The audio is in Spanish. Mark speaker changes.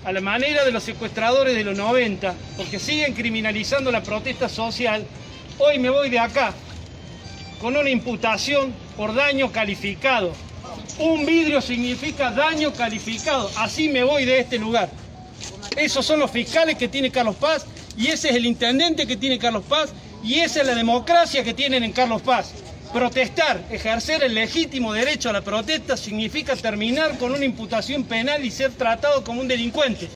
Speaker 1: a la manera de los secuestradores de los 90, porque siguen criminalizando la protesta social, hoy me voy de acá con una imputación por daño calificado. Un vidrio significa daño calificado, así me voy de este lugar. Esos son los fiscales que tiene Carlos Paz, y ese es el intendente que tiene Carlos Paz, y esa es la democracia que tienen en Carlos Paz. Protestar, ejercer el legítimo derecho a la protesta significa terminar con una imputación penal y ser tratado como un delincuente.